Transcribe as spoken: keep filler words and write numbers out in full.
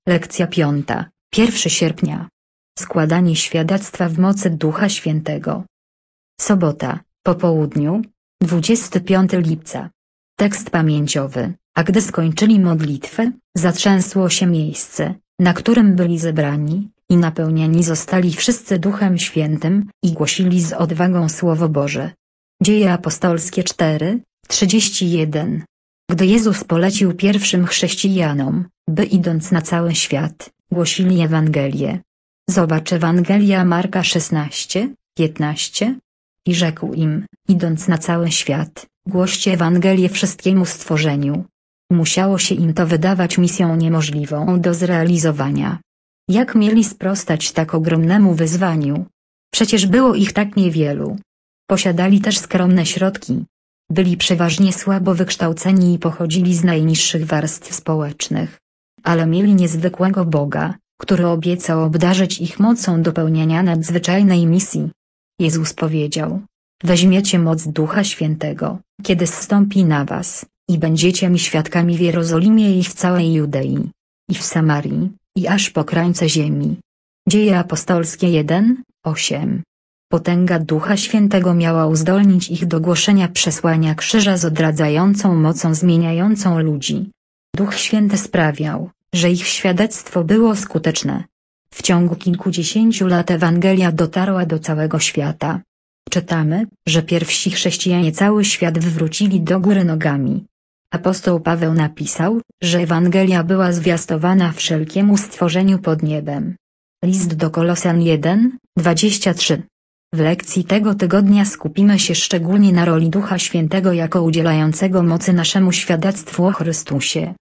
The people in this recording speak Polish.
Lekcja piąta, pierwszego sierpnia. Składanie świadectwa w mocy Ducha Świętego. Sobota, po południu, dwudziestego piątego lipca. Tekst pamięciowy. A gdy skończyli modlitwę, zatrzęsło się miejsce, na którym byli zebrani, i napełnieni zostali wszyscy Duchem Świętym, i głosili z odwagą Słowo Boże. Dzieje apostolskie cztery, trzydzieści jeden. Gdy Jezus polecił pierwszym chrześcijanom, by idąc na cały świat, głosili Ewangelię. Zobacz Ewangelia Marka szesnaście, piętnaście. I rzekł im, idąc na cały świat, głoście Ewangelię wszystkiemu stworzeniu. Musiało się im to wydawać misją niemożliwą do zrealizowania. Jak mieli sprostać tak ogromnemu wyzwaniu? Przecież było ich tak niewielu. Posiadali też skromne środki. Byli przeważnie słabo wykształceni i pochodzili z najniższych warstw społecznych. Ale mieli niezwykłego Boga, który obiecał obdarzyć ich mocą do pełnienia nadzwyczajnej misji. Jezus powiedział: weźmiecie moc Ducha Świętego, kiedy zstąpi na was, i będziecie mi świadkami w Jerozolimie i w całej Judei, i w Samarii, i aż po krańce ziemi. Dzieje apostolskie jeden, osiem. Potęga Ducha Świętego miała uzdolnić ich do głoszenia przesłania krzyża z odradzającą mocą zmieniającą ludzi. Duch Święty sprawiał, że ich świadectwo było skuteczne. W ciągu kilkudziesięciu lat Ewangelia dotarła do całego świata. Czytamy, że pierwsi chrześcijanie cały świat wywrócili do góry nogami. Apostoł Paweł napisał, że Ewangelia była zwiastowana wszelkiemu stworzeniu pod niebem. List do Kolosan jeden, dwadzieścia trzy. W lekcji tego tygodnia skupimy się szczególnie na roli Ducha Świętego jako udzielającego mocy naszemu świadectwu o Chrystusie.